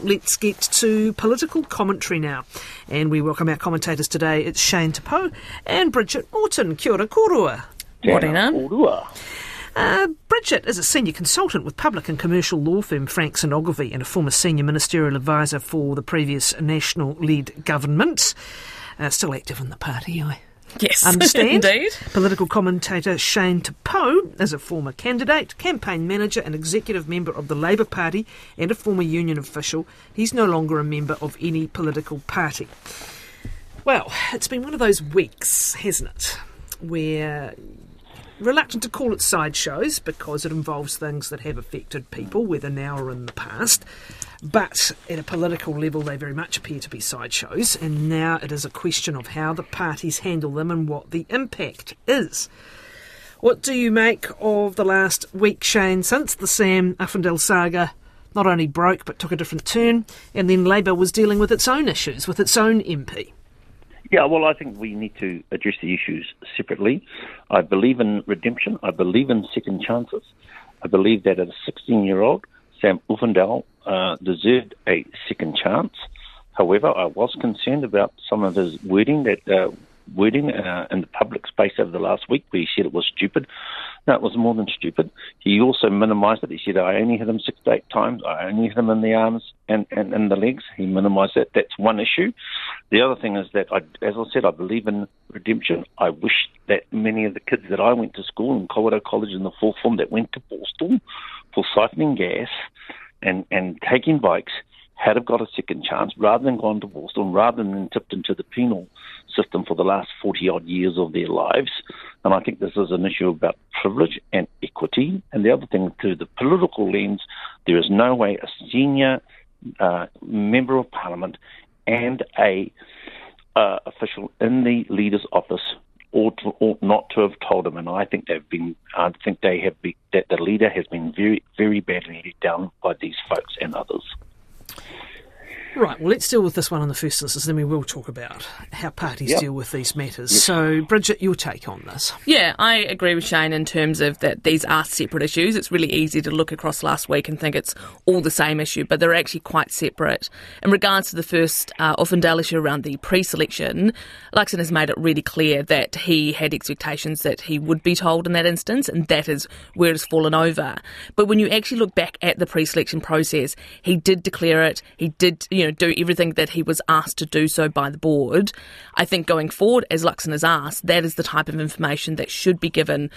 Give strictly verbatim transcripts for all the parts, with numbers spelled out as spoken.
let's get to political commentary now. And we welcome our commentators today. It's Shane Tepoe and Bridget Morton. Kia ora korua. Morena. Korua. Uh, Bridget is a senior consultant with public and commercial law firm Franks and Ogilvie and a former senior ministerial advisor for the previous National-led government. Uh, still active in the party, I Yes, understand. indeed. Political commentator Shane Tepoe is a former candidate, campaign manager and executive member of the Labour Party and a former union official. He's no longer a member of any political party. Well, it's been one of those weeks, hasn't it, where... reluctant to call it sideshows because it involves things that have affected people, whether now or in the past. But at a political level, they very much appear to be sideshows, and now it is a question of how the parties handle them and what the impact is. What do you make of the last week, Shane, since the Sam Uffindell saga not only broke but took a different turn, and then Labour was dealing with its own issues, with its own M P? Yeah, well, I think we need to address the issues separately. I believe in redemption. I believe in second chances. I believe that a sixteen-year-old, Sam Uffindell, uh, deserved a second chance. However, I was concerned about some of his wording that uh, wording uh, in the public space over the last week, where he said it was stupid. No, it was more than stupid. He also minimised it. He said, I only hit him six to eight times. I only hit him in the arms and, and, and the legs. He minimised that. That's one issue. The other thing is that, I, as I said, I believe in redemption. I wish that many of the kids that I went to school in Kawerau College in the fourth form that went to Borstal for siphoning gas and, and taking bikes had have got a second chance rather than gone to Borstal, rather than tipped into the penal system for the last forty-odd years of their lives. And I think this is an issue about privilege and equity. And the other thing, through the political lens, there is no way a senior uh, member of parliament and a uh, official in the leader's office ought, to, ought not to have told him. And I think they've been, I think they have been, that the leader has been very, very badly let down by these folks and others. Right, well, let's deal with this one in the first instance, then we will talk about how parties yep. deal with these matters. Yes. So, Bridget, your take on this? Yeah, I agree with Shane in terms of that these are separate issues. It's really easy to look across last week and think it's all the same issue, but they're actually quite separate. In regards to the first uh, Uffindell issue around the pre-selection, Luxon has made it really clear that he had expectations that he would be told in that instance, and that is where it has fallen over. But when you actually look back at the pre-selection process, he did declare it, he did, you know, do everything that he was asked to do so by the board. I think going forward, as Luxon has asked, that is the type of information that should be given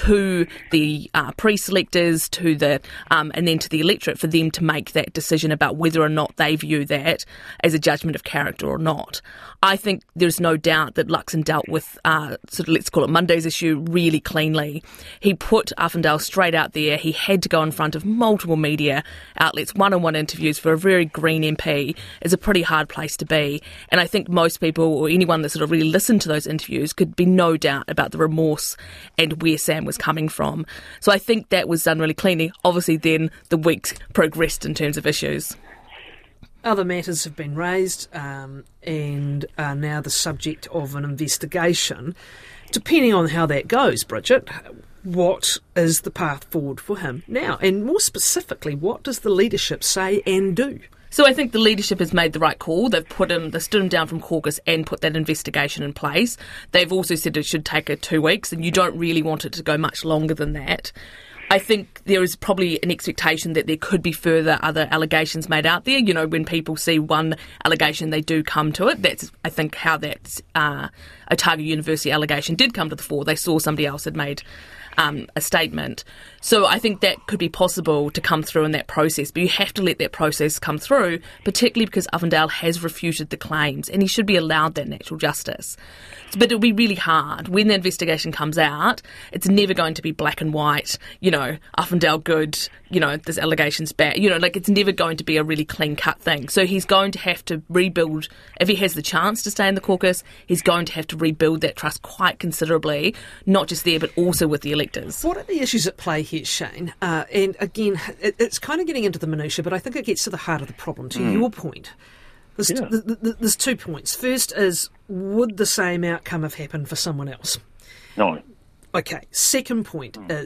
to the uh, pre-selectors, to the um, and then to the electorate for them to make that decision about whether or not they view that as a judgment of character or not. I think there's no doubt that Luxon dealt with, uh, sort of, let's call it Monday's issue, really cleanly. He put Uffindell straight out there. He had to go in front of multiple media outlets, one-on-one interviews for a very green M P is a pretty hard place to be. And I think most people, or anyone that sort of really listened to those interviews, could be no doubt about the remorse and where Sam was coming from. So I think that was done really cleanly. Obviously, then the weeks progressed in terms of issues. Other matters have been raised um, and are now the subject of an investigation. Depending on how that goes, Bridget, what is the path forward for him now? And more specifically, what does the leadership say and do? So I think the leadership has made the right call. They've put him, they stood him down from caucus and put that investigation in place. They've also said it should take it two weeks, and you don't really want it to go much longer than that. I think there is probably an expectation that there could be further other allegations made out there. You know, when people see one allegation, they do come to it. That's, I think, how that uh, Otago University allegation did come to the fore. They saw somebody else had made um, a statement. So I think that could be possible to come through in that process, but you have to let that process come through, particularly because Uffindell has refuted the claims, and he should be allowed that natural justice. But it'll be really hard. When the investigation comes out, it's never going to be black and white, you know, Uffindell good, you know, this allegation's bad. You know, like, it's never going to be a really clean-cut thing. So he's going to have to rebuild, if he has the chance to stay in the caucus, he's going to have to rebuild that trust quite considerably, not just there, but also with the electors. What are the issues at play here, Shane? Uh, and again, it, it's kind of getting into the minutiae, but I think it gets to the heart of the problem, to mm. your point. There's, yeah. th- th- th- there's two points. First is, would the same outcome have happened for someone else? No. Okay. Second point mm. is,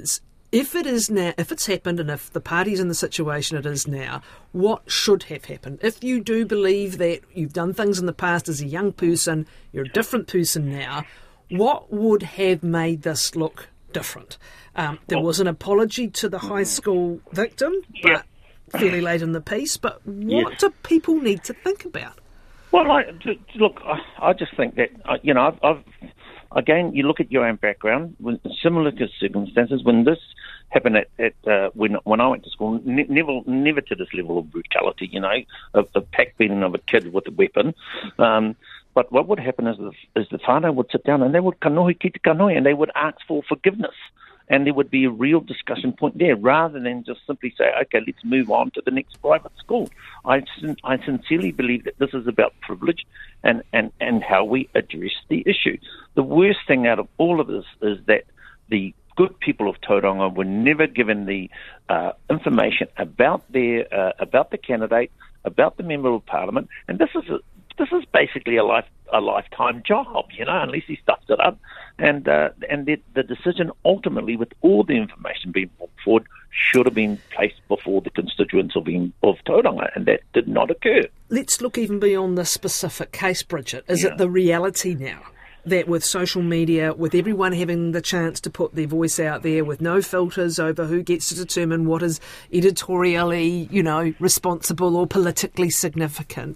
If it is now, if it's happened and if the party's in the situation it is now, what should have happened? If you do believe that you've done things in the past as a young person, you're a different person now, what would have made this look different? Um, there well, was an apology to the high school victim, yeah. but fairly late in the piece. But what Yes. do people need to think about? Well, I, t- t- look, I, I just think that, uh, you know, I've, I've, again, you look at your own background, when, similar to circumstances, when this happened at, at uh, when when I went to school, ne- never never to this level of brutality, you know, of the pack beating of a kid with a weapon. Um, but what would happen is the, is the whānau would sit down and they would kanohi ki te kanohi and they would ask for forgiveness. And there would be a real discussion point there, rather than just simply say, okay, let's move on to the next private school. I, sin- I sincerely believe that this is about privilege and, and, and how we address the issue. The worst thing out of all of this is that the good people of Tauranga were never given the uh, information about their uh, about the candidate, about the Member of Parliament, and this is a, this is basically a life a lifetime job, you know, unless he stuffs it up. And uh, and the, the decision ultimately, with all the information being put forward, should have been placed before the constituents of, of Tauranga, and that did not occur. Let's look even beyond the specific case, Bridget. Is Yeah. it the reality now that with social media, with everyone having the chance to put their voice out there, with no filters over who gets to determine what is editorially, you know, responsible or politically significant,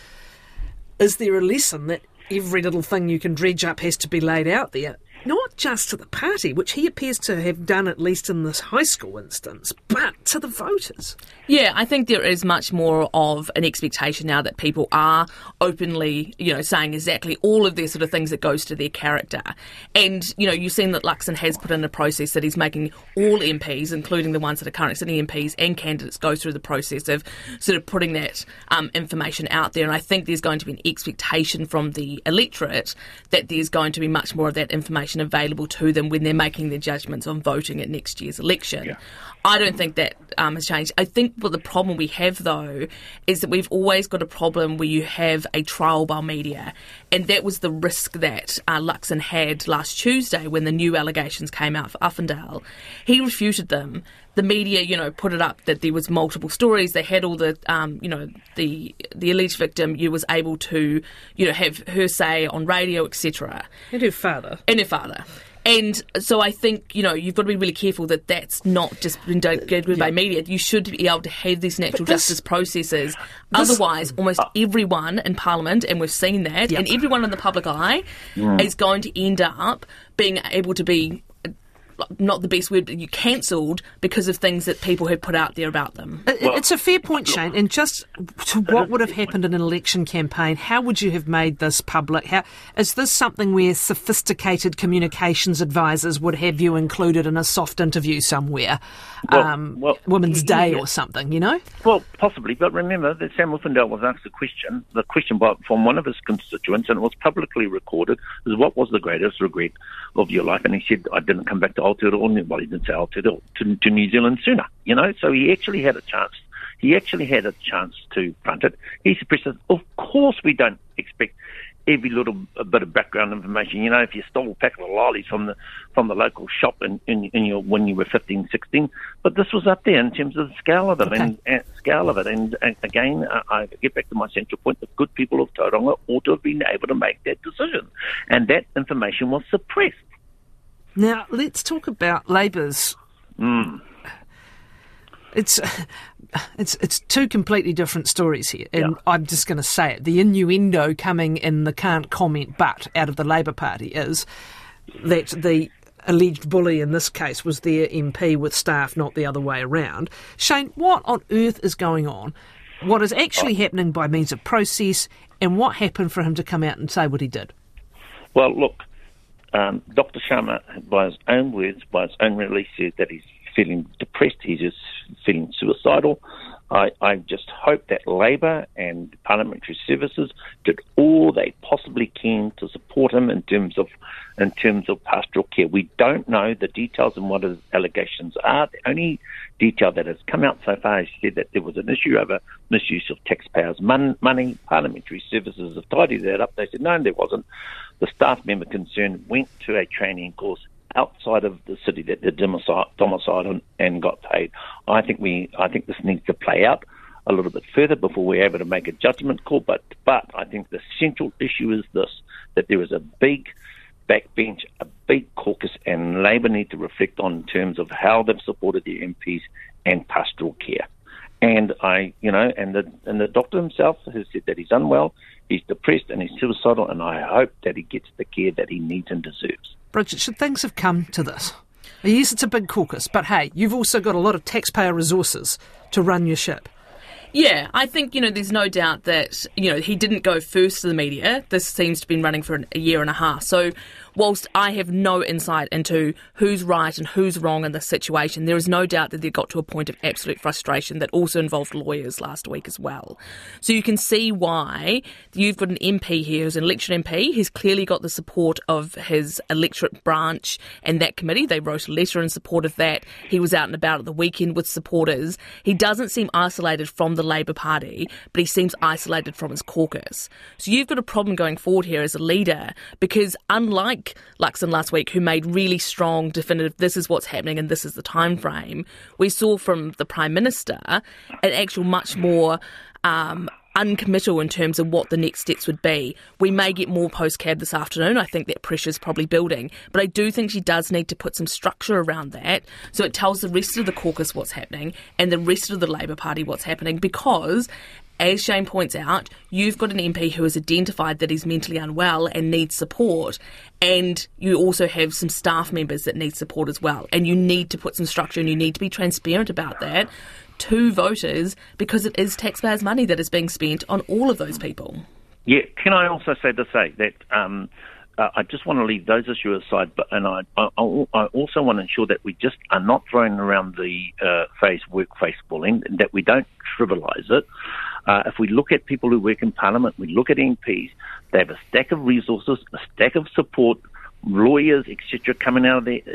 is there a lesson that every little thing you can dredge up has to be laid out there? Not just to the party, which he appears to have done at least in this high school instance, but to the voters. Yeah, I think there is much more of an expectation now that people are openly, you know, saying exactly all of their sort of things that goes to their character. And, you know, you've seen that Luxon has put in a process that he's making all M Ps, including the ones that are currently sitting M Ps and candidates, go through the process of sort of putting that um, information out there. And I think there's going to be an expectation from the electorate that there's going to be much more of that information available to them when they're making their judgments on voting at next year's election. Yeah. I don't think that um, has changed. I think what the problem we have, though, is that we've always got a problem where you have a trial by media, and that was the risk that uh, Luxon had last Tuesday when the new allegations came out for Uffindale. He refuted them. The media, you know, put it up that there was multiple stories. They had all the, um, you know, the the alleged victim. You was able to, you know, have her say on radio, et cetera. And her father. And her father. And so I think, you know, you've got to be really careful that that's not just been delegated yeah. by media. You should be able to have these natural this, justice processes. This, Otherwise, almost uh, everyone in Parliament, and we've seen that, yep. and everyone in the public eye mm. is going to end up being able to be, not the best word, but you cancelled because of things that people have put out there about them. It, well, it's a fair point, Shane. And just to what would have happened in an election campaign, how would you have made this public? How, is this something where sophisticated communications advisors would have you included in a soft interview somewhere, well, um, well, Women's Day yeah. or something, you know? Well, possibly. But remember that Sam Uffindale was asked a question, the question by, from one of his constituents, and it was publicly recorded, is what was the greatest regret of your life? And he said, I didn't come back to Aotearoa. Well, he didn't say Aotearoa, to, to New Zealand sooner, you know? So he actually had a chance. He actually had a chance to front it. He suppressed it. Of course we don't expect every little bit of background information. You know, if you stole a packet of lollies from the from the local shop in, in, in your, when you were fifteen, sixteen, but this was up there in terms of the scale of it, okay. and, and scale of it. And, and again, uh, I get back to my central point: the good people of Tauranga ought to have been able to make that decision, and that information was suppressed. Now let's talk about Labour's. Mm. It's. It's it's two completely different stories here, and yeah. I'm just going to say it. The innuendo coming in the can't comment but out of the Labour Party is that the alleged bully in this case was their M P with staff, not the other way around. Shane, what on earth is going on? What is actually oh. happening by means of process, and what happened for him to come out and say what he did? Well, look, um, Doctor Sharma, by his own words, by his own release, said that he's feeling depressed, he's just feeling suicidal. I, I just hope that Labour and Parliamentary Services did all they possibly can to support him in terms of in terms of pastoral care. We don't know the details and what his allegations are. The only detail that has come out so far is said that there was an issue over misuse of taxpayers' mon- money. Parliamentary Services have tidied that up. They said, no, there wasn't. The staff member concerned went to a training course outside of the city that they're domiciled, domiciled and, and got paid. I think we, I think this needs to play out a little bit further before we're able to make a judgment call. But, but I think the central issue is this, that there is a big backbench, a big caucus, and Labour need to reflect on in terms of how they've supported their M Ps and pastoral care. And I, you know, and the and the doctor himself has said that he's unwell, he's depressed, and he's suicidal, and I hope that he gets the care that he needs and deserves. Bridget, should things have come to this? Yes, it's a big caucus, but hey, you've also got a lot of taxpayer resources to run your ship. Yeah, I think, you know, there's no doubt that, you know, he didn't go first to the media. This seems to have been running for an, a year and a half. So whilst I have no insight into who's right and who's wrong in this situation, there is no doubt that they got to a point of absolute frustration that also involved lawyers last week as well. So you can see why you've got an M P here who's an elected M P. He's clearly got the support of his electorate branch and that committee. They wrote a letter in support of that. He was out and about at the weekend with supporters. He doesn't seem isolated from the Labour Party, but he seems isolated from his caucus. So you've got a problem going forward here as a leader, because unlike Luxon last week, who made really strong, definitive, this is what's happening and this is the time frame, we saw from the Prime Minister an actual much more um, uncommittal in terms of what the next steps would be. We may get more post-cab this afternoon. I think that pressure's probably building. But I do think she does need to put some structure around that so it tells the rest of the caucus what's happening and the rest of the Labour Party what's happening, because, as Shane points out, you've got an M P who has identified that he's mentally unwell and needs support, and you also have some staff members that need support as well. And you need to put some structure and you need to be transparent about that to voters, because it is taxpayers' money that is being spent on all of those people. Yeah, can I also say to say that um, uh, I just want to leave those issues aside, but and I, I, I also want to ensure that we just are not throwing around the uh, phrase workplace bullying, and that we don't trivialise it. Uh, if we look at people who work in Parliament, we look at M Ps, they have a stack of resources, a stack of support, lawyers, et cetera, coming out of there,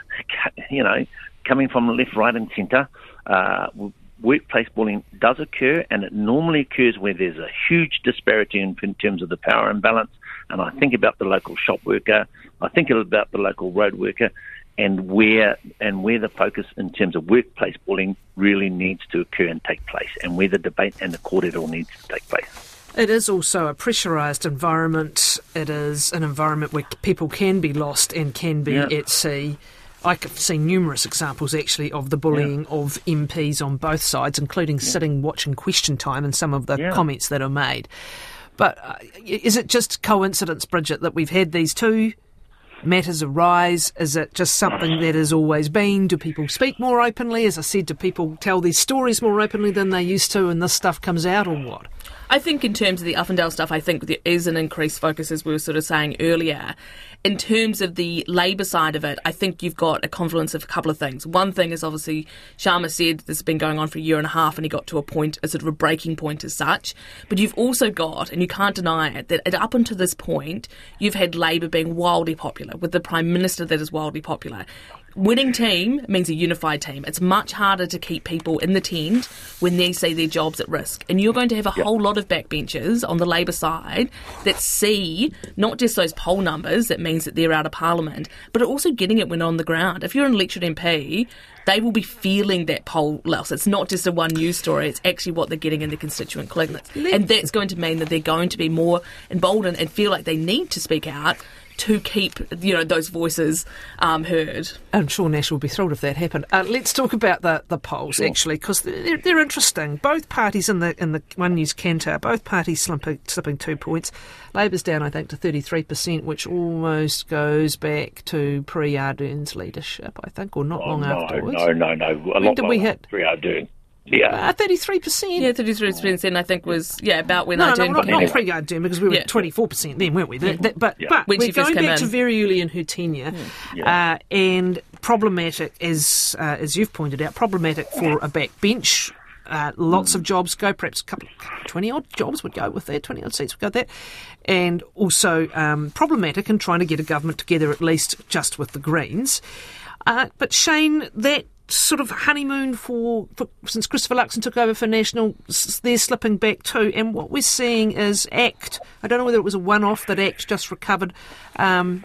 you know, coming from left, right and centre. Uh, workplace bullying does occur, and it normally occurs where there's a huge disparity in, in terms of the power imbalance. And I think about the local shop worker, I think about the local road worker, and where and where the focus in terms of workplace bullying really needs to occur and take place, and where the debate and the court it all needs to take place. It is also a pressurised environment. It is an environment where people can be lost and can be yeah. at sea. I have seen numerous examples, actually, of the bullying yeah. of M Ps on both sides, including yeah. sitting watching Question Time and some of the yeah. comments that are made. But uh, is it just coincidence, Bridget, that we've had these two matters arise? Is it just something that has always been? Do people speak more openly? As I said, do people tell these stories more openly than they used to, and this stuff comes out, or what? I think in terms of the Uffindale stuff, I think there is an increased focus, as we were sort of saying earlier. In terms of the Labour side of it, I think you've got a confluence of a couple of things. One thing is, obviously, Sharma said this has been going on for a year and a half, and he got to a point, a sort of a breaking point as such. But you've also got, and you can't deny it, that up until this point, you've had Labour being wildly popular, with the Prime Minister that is wildly popular. Winning team means a unified team. It's much harder to keep people in the tent when they see their jobs at risk. And you're going to have a yep. whole lot of backbenchers on the Labour side that see not just those poll numbers, that means that they're out of Parliament, but also getting it when on the ground. If you're an elected M P, they will be feeling that poll loss. It's not just a one news story, it's actually what they're getting in their constituent clinics. And that's going to mean that they're going to be more emboldened and feel like they need to speak out to keep, you know, those voices um, heard. I'm sure Nash will be thrilled if that happened. Uh, let's talk about the, the polls, sure. actually, because they're, they're interesting. Both parties in the in the One News Kantar, both parties slipping, slipping two points. Labour's down, I think, to thirty-three percent, which almost goes back to pre-Ardern's leadership, I think, or not oh, long no, afterwards. No, no, no. A when lot did we hit? Pre-Ardern. Yeah, uh, thirty-three percent. Yeah, thirty-three percent. I think was yeah about when no, Ardern no, not, became. not pre-Ardern, because we were yeah. twenty-four percent then, weren't we? That, that, but yeah. but when we're she first going came back in. to very early in her tenure, yeah. uh, and problematic as uh, as you've pointed out, problematic for a backbench. Uh, lots mm. of jobs go, perhaps a couple, twenty odd jobs would go with that, twenty odd seats would go with that, and also um, problematic in trying to get a government together, at least just with the Greens. Uh, but Shane, that sort of honeymoon for, for since Christopher Luxon took over for National, they're slipping back too. And what we're seeing is ACT, I don't know whether it was a one-off that ACT just recovered um,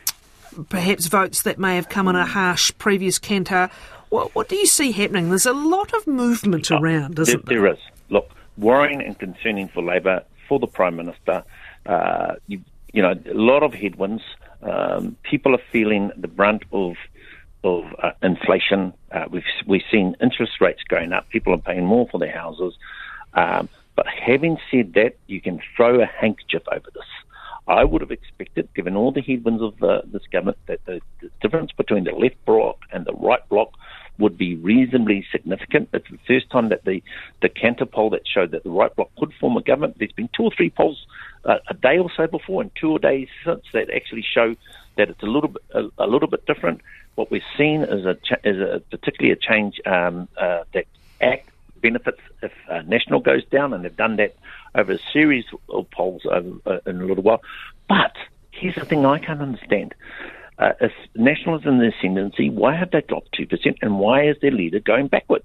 perhaps votes that may have come in a harsh previous canter. What, what do you see happening? There's a lot of movement oh, around, isn't there? There is. Look, worrying and concerning for Labour, for the Prime Minister. Uh, you, you know, a lot of headwinds. Um, people are feeling the brunt of of uh, inflation. Uh, we've we've seen interest rates going up. People are paying more for their houses. Um, but having said that, you can throw a handkerchief over this. I would have expected, given all the headwinds of uh, this government, that the, the difference between the left bloc and the right bloc would be reasonably significant. It's the first time that the, the Cantor poll that showed that the right bloc could form a government. There's been two or three polls uh, a day or so before, and two days since, that actually show that it's a little bit a, a little bit different. What we've seen is a ch- is a particularly a change um, uh, that ACT benefits if uh, National goes down, and they've done that over a series of polls over, uh, in a little while. But here's the thing I can't understand. Uh, if National is in the ascendancy, why have they dropped two percent, and why is their leader going backwards?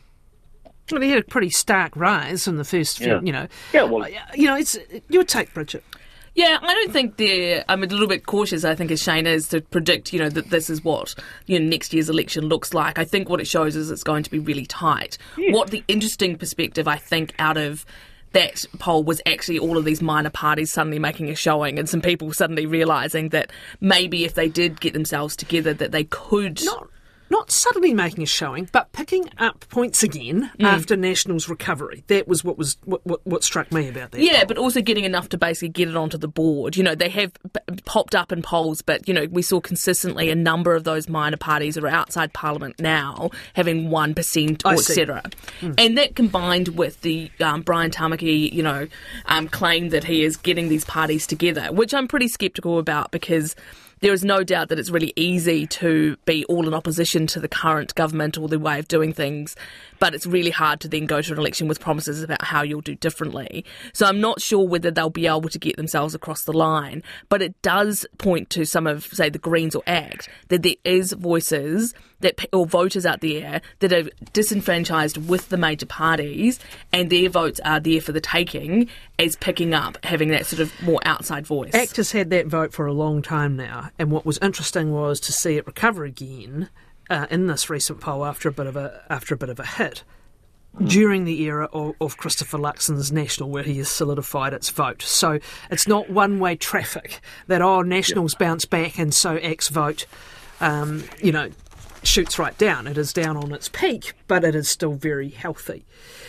Well, he had a pretty stark rise in the first few, yeah. you know. Yeah, well... You know, it's your take, Bridget. Yeah, I don't think they're... I'm a little bit cautious, I think, as Shane is, to predict, you know, that this is what, you know, next year's election looks like. I think what it shows is it's going to be really tight. Yeah. What the interesting perspective, I think, out of that poll was actually all of these minor parties suddenly making a showing, and some people suddenly realising that maybe if they did get themselves together that they could... Not, not suddenly making a showing, but picking up points again mm. after National's recovery. That was what was what, what, what struck me about that. Yeah, poll. But also getting enough to basically get it onto the board. You know, they have p- popped up in polls, but, you know, we saw consistently a number of those minor parties that are outside Parliament now having one percent or et cetera. Mm. And that combined with the um, Brian Tamaki, you know, um, claim that he is getting these parties together, which I'm pretty sceptical about, because there is no doubt that it's really easy to be all in opposition to the current government or the way of doing things, but it's really hard to then go to an election with promises about how you'll do differently. So I'm not sure whether they'll be able to get themselves across the line, but it does point to some of, say, the Greens or ACT, that there is voices that or voters out there that are disenfranchised with the major parties, and their votes are there for the taking, as picking up, having that sort of more outside voice. ACT has had that vote for a long time now, and what was interesting was to see it recover again uh, in this recent poll after a bit of a after a bit of a hit mm. during the era of, of Christopher Luxon's National, where he has solidified its vote. So it's not one-way traffic that oh Nationals yep. bounce back and so ACT's vote, um, you know, shoots right down. It is down on its peak, but it is still very healthy.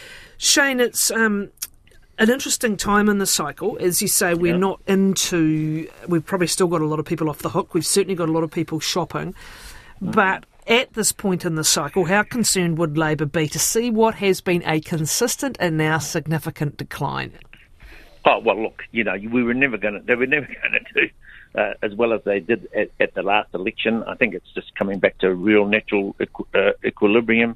Shane, it's um, an interesting time in the cycle. As you say, we're yeah. not into... We've probably still got a lot of people off the hook. We've certainly got a lot of people shopping. Mm. But at this point in the cycle, how concerned would Labour be to see what has been a consistent and now significant decline? Oh, well, look, you know, we were never going to... They were never going to do... Uh, as well as they did at, at the last election. I think it's just coming back to a real natural equi- uh, equilibrium.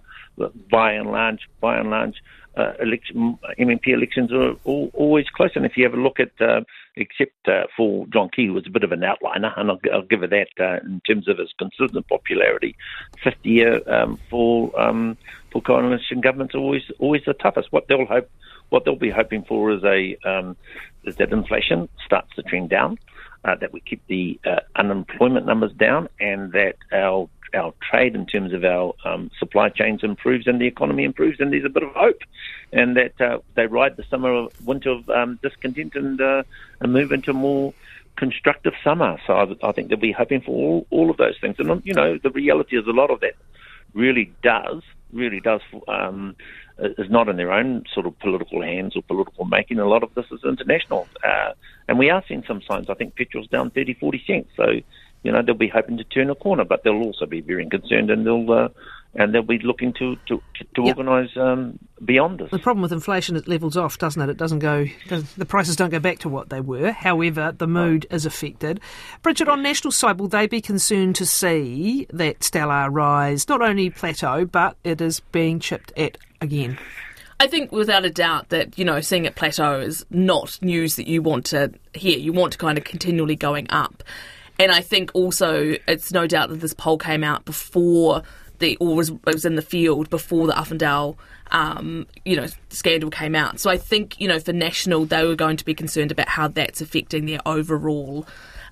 By and large, by and large, uh, election, M M P elections are all, always close. And if you have a look at, uh, except uh, for John Key, who was a bit of an outliner, and I'll, I'll give her that uh, in terms of his consistent popularity, fifty year um, for um, for coalition governments are always always the toughest. What they'll hope, what they'll be hoping for is a um, is that inflation starts to trend down. Uh, that we keep the uh, unemployment numbers down, and that our our trade in terms of our um, supply chains improves and the economy improves, and there's a bit of hope, and that uh, they ride the summer, winter of um, discontent and, uh, and move into a more constructive summer. So I, I think they'll be hoping for all, all of those things. And, you know, the reality is a lot of that really does, really does, um, is not in their own sort of political hands or political making. A lot of this is international. Uh, and we are seeing some signs. I think petrol's down thirty, forty cents. So, you know, they'll be hoping to turn a corner, but they'll also be very concerned, and they'll uh, and they'll be looking to to, to yep. organise um, beyond this. The problem with inflation, it levels off, doesn't it? It doesn't go. The prices don't go back to what they were. However, the mood is affected. Bridget, on National side, will they be concerned to see that Stellar rise not only plateau, but it is being chipped at again? I think without a doubt that, you know, seeing it plateau is not news that you want to hear. You want to kind of continually going up. And I think also it's no doubt that this poll came out before the, or was, it was in the field before the Uffindale, um, you know, scandal came out. So I think, you know, for National, they were going to be concerned about how that's affecting their overall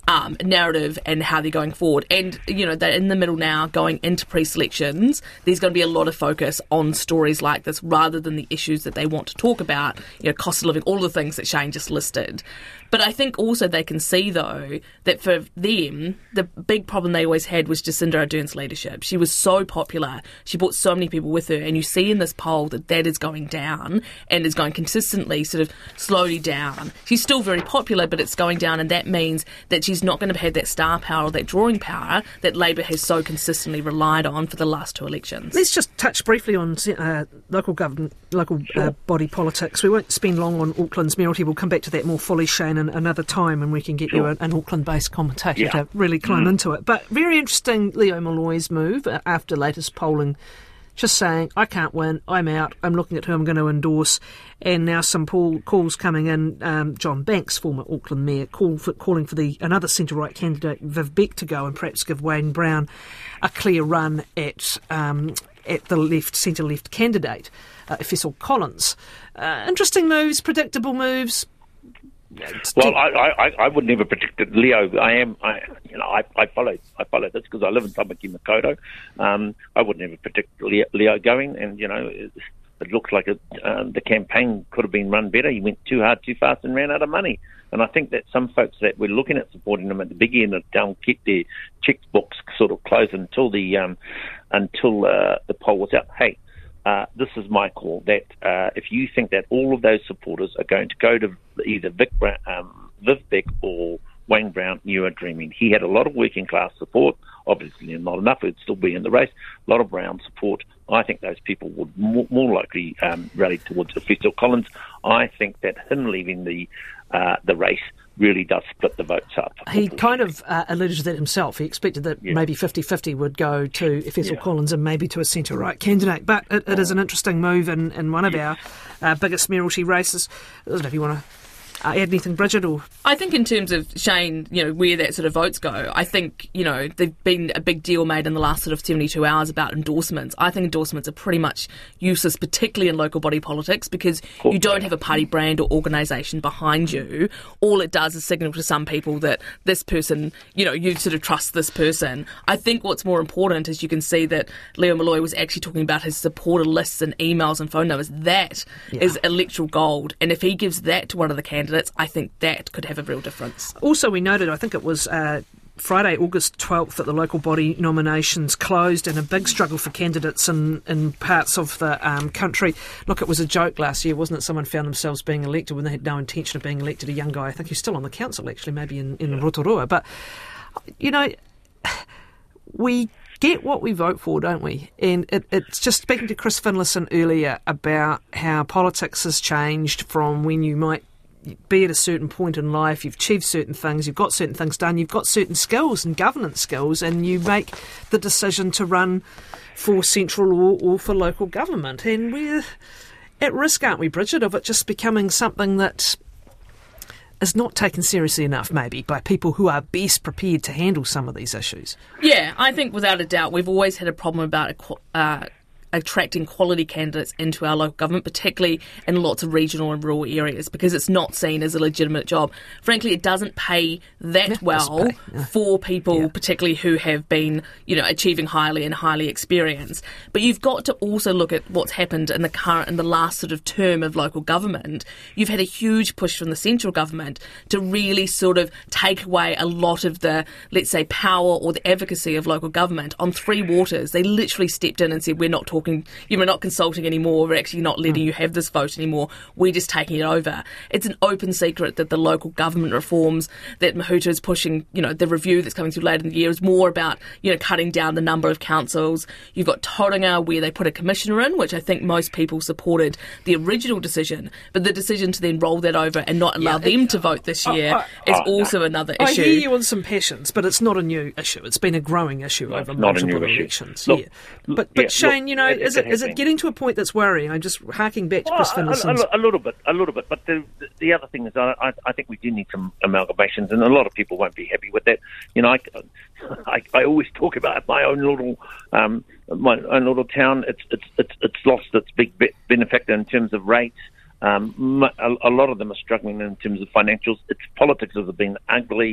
um, narrative and how they're going forward. And, you know, they're in the middle now going into pre-selections. There's going to be a lot of focus on stories like this rather than the issues that they want to talk about, you know, cost of living, all the things that Shane just listed. But I think also they can see, though, that for them, the big problem they always had was Jacinda Ardern's leadership. She was so popular. She brought so many people with her. And you see in this poll that that is going down and is going consistently sort of slowly down. She's still very popular, but it's going down. And that means that she's not going to have that star power or that drawing power that Labour has so consistently relied on for the last two elections. Let's just touch briefly on uh, local government, local sure. uh, body politics. We won't spend long on Auckland's mayoralty. We'll come back to that more fully, Shane, another time, and we can get sure. you an, an Auckland-based commentator yeah. to really climb mm. into it. But very interesting, Leo Molloy's move uh, after latest polling, just saying, I can't win, I'm out, I'm looking at who I'm going to endorse. And now some poll, calls coming in. Um, John Banks, former Auckland mayor, call for, calling for the another centre-right candidate, Viv Beck, to go and perhaps give Wayne Brown a clear run at um, at the left, centre-left candidate, uh, Fessel Collins. Uh, interesting moves, predictable moves. Well, I, I, I would never predict it, Leo. I am, I, you know, I, I follow, I follow this because I live in Tamaki Makaurau. Um, I would never predict Leo, Leo going, and you know, it, it looks like it, uh, the campaign could have been run better. He went too hard, too fast, and ran out of money. And I think that some folks that were looking at supporting him at the big end of town kept their checkbooks sort of closed until the um, until uh, the poll was out. Hey. Uh, this is my call, that uh, if you think that all of those supporters are going to go to either Vic Brown, um, Viv Beck or Wayne Brown, you are dreaming. He had a lot of working class support, obviously not enough, he'd still be in the race, a lot of Brown support. I think those people would more, more likely um, rally towards Fessel Collins. I think that him leaving the uh, the race really does split the votes up. He kind of uh, alleged that himself. He expected that yeah. maybe fifty-fifty would go to Fessel yeah. Collins and maybe to a centre-right candidate. But it, it is an interesting move in, in one of yeah. our uh, biggest mayoralty races. I don't know if you want to Uh, add anything, Bridget? Or I think in terms of Shane, you know, where that sort of votes go, I think, you know, there's been a big deal made in the last sort of seventy-two hours about endorsements. I think endorsements are pretty much useless, particularly in local body politics, because you don't have a party brand or organisation behind you. All it does is signal to some people that this person, you know, you sort of trust this person. I think what's more important is you can see that Leo Molloy was actually talking about his supporter lists and emails and phone numbers. That yeah. is electoral gold. And if he gives that to one of the candidates, I think that could have a real difference. Also, we noted, I think it was uh, Friday, August twelfth, that the local body nominations closed, and a big struggle for candidates in, in parts of the um, country. Look, it was a joke last year, wasn't it? Someone found themselves being elected when they had no intention of being elected, a young guy. I think he's still on the council, actually, maybe in, in Rotorua. But, you know, we get what we vote for, don't we? And it, it's just speaking to Chris Finlayson earlier about how politics has changed from when you might be at a certain point in life, you've achieved certain things, you've got certain things done, you've got certain skills and governance skills, and you make the decision to run for central or, or for local government. And we're at risk, aren't we, Bridget, of it just becoming something that is not taken seriously enough, maybe, by people who are best prepared to handle some of these issues. Yeah, I think without a doubt we've always had a problem about uh, attracting quality candidates into our local government, particularly in lots of regional and rural areas, because it's not seen as a legitimate job. Frankly, it doesn't pay that yeah, well pay. Yeah. for people, yeah. particularly who have been, you know, achieving highly and highly experienced. But you've got to also look at what's happened in the current, in the last sort of term of local government. You've had a huge push from the central government to really sort of take away a lot of the, let's say, power or the advocacy of local government. On Three Waters, they literally stepped in and said, we're not talking you know, not consulting anymore, we're actually not letting mm. you have this vote anymore, we're just taking it over. It's an open secret that the local government reforms that Mahuta is pushing, you know, the review that's coming through later in the year is more about, you know, cutting down the number of councils. You've got Tauranga, where they put a commissioner in, which I think most people supported the original decision, but the decision to then roll that over and not allow yeah, them to vote this year uh, uh, is uh, also uh, another I issue. I hear you on some passions, but it's not a new issue. It's been a growing issue no, over multiple elections. Look, yeah. But, but yeah, Shane, look, you know, Is it, is it getting to a point that's worrying? I'm just harking back to Chris Finlayson's... A, a, a little bit, a little bit. But the, the other thing is, I, I think we do need some amalgamations, and a lot of people won't be happy with that. You know, I, I, I always talk about my own little, um, my own little town. It's it's it's, it's lost its big benefactor in terms of rates. Um, a, a lot of them are struggling in terms of financials. Its politics have been ugly.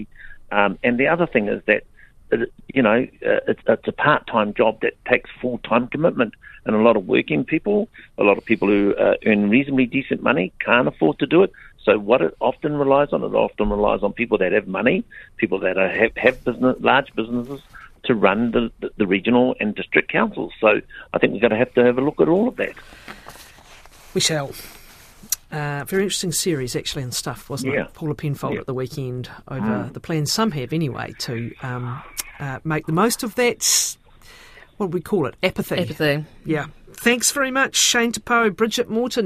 Um, and the other thing is that, you know, uh, it's, it's a part-time job that takes full-time commitment. And a lot of working people, a lot of people who uh, earn reasonably decent money can't afford to do it. So what it often relies on, it often relies on people that have money, people that are, have, have business, large businesses to run the, the, the regional and district councils. So I think we're going to have to have a look at all of that. We shall. Uh, very interesting series, actually, and stuff, wasn't Yeah. it? Paula Penfold Yeah. at the weekend over Mm. the plans some have, anyway, to um, uh, make the most of that, what do we call it, apathy. Apathy. Yeah. Thanks very much, Shane Tapo, Bridget Morton.